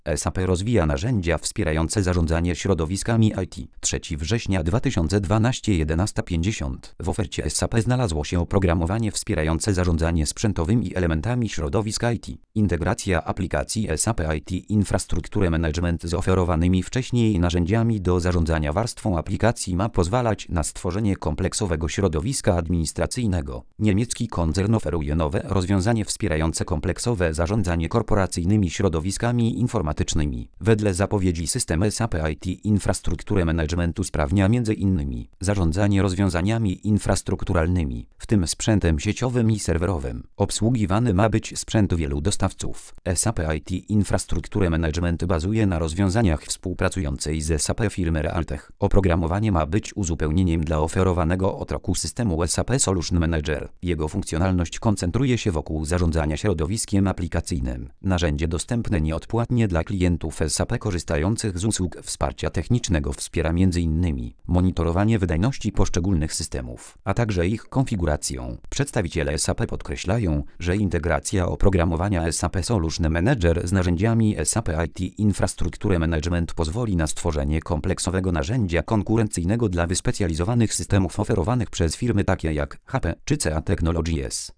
SAP rozwija narzędzia wspierające zarządzanie środowiskami IT. 3 września 2012 11:50. W ofercie SAP znalazło się oprogramowanie wspierające zarządzanie sprzętowymi elementami środowiska IT. Integracja aplikacji SAP IT Infrastructure Management z oferowanymi wcześniej narzędziami do zarządzania warstwą aplikacji ma pozwalać na stworzenie kompleksowego środowiska administracyjnego. Niemiecki koncern oferuje nowe rozwiązanie wspierające kompleksowe zarządzanie korporacyjnymi środowiskami informatycznymi. Wedle zapowiedzi system SAP IT Infrastructure Management usprawnia m.in. zarządzanie rozwiązaniami infrastrukturalnymi, w tym sprzętem sieciowym i serwerowym. Obsługiwany ma być sprzęt wielu dostawców. SAP IT Infrastructure Management bazuje na rozwiązaniach współpracującej z SAP firmy Realtech. Oprogramowanie ma być uzupełnieniem dla oferowanego od roku systemu SAP Solution Manager. Jego funkcjonalność koncentruje się wokół zarządzania środowiskiem aplikacyjnym. Narzędzie dostępne nieodpłatnie dla klientów SAP korzystających z usług wsparcia technicznego wspiera m.in. monitorowanie wydajności poszczególnych systemów, a także ich konfiguracją. Przedstawiciele SAP podkreślają, że integracja oprogramowania SAP Solution Manager z narzędziami SAP IT Infrastructure Management pozwoli na stworzenie kompleksowego narzędzia konkurencyjnego dla wyspecjalizowanych systemów oferowanych przez firmy takie jak HP czy CA Technologies.